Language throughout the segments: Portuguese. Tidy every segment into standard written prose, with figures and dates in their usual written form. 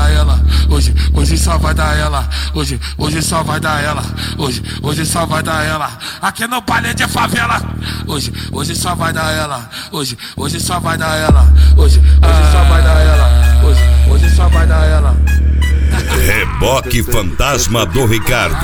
dar ela. Hoje só vai dar ela. Hoje só vai dar ela. Hoje só vai dar ela. Aqui no baile de favela. Hoje só vai dar ela. Hoje só vai dar ela. Hoje só vai dar ela. Hoje só vai dar ela. Reboque Fantasma do Ricardo.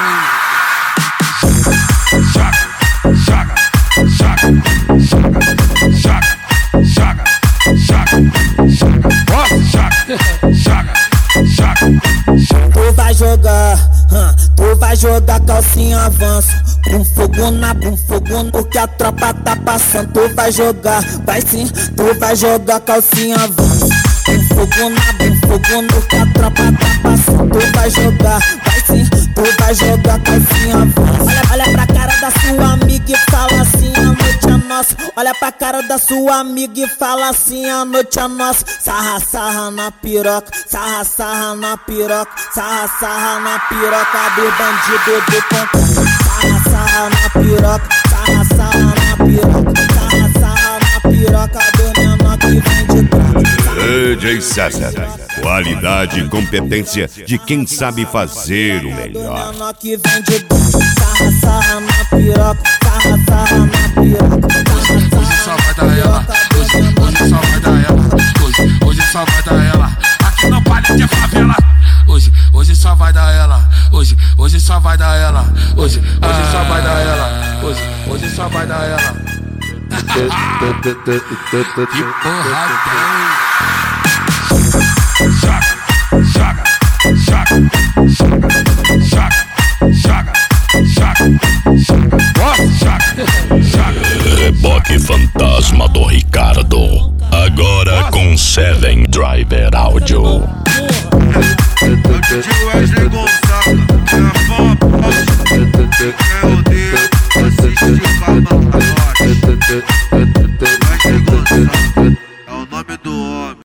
Tu vai jogar calcinha avanço, com fogo, porque a tropa tá passando. Tu vai jogar, vai sim, tu vai jogar calcinha avanço, com fogo, porque a tropa tá passando. Tu vai jogar, vai sim, tu vai jogar calcinha avanço. Olha pra cara da sua amiga e fala assim, a noite é nossa. Olha pra cara da sua amiga e fala assim, a noite é nossa. Sarra na piroca, sarra na piroca, sarra na piroca do bandido do pontão. Sarra na piroca, sarra na piroca, sarra na piroca do menor que vem de trás. DJ César, qualidade e competência de quem sabe fazer o melhor. Menor que vem de sarra na piroca, sarra na piroca. Hoje só vai dar ela. Hoje só vai dar ela. Hoje só vai dar ela. Aqui no baile de favela. Hoje só vai dar ela. Hoje só vai dar ela. Hoje só vai dar ela. Hoje só vai dar ela. Que porra Reboque Fantasma do Ricardo. Agora com Seven Driver Audio. Wesley Gonçalves, é a fama, é o dedo, assiste de palma pra nós.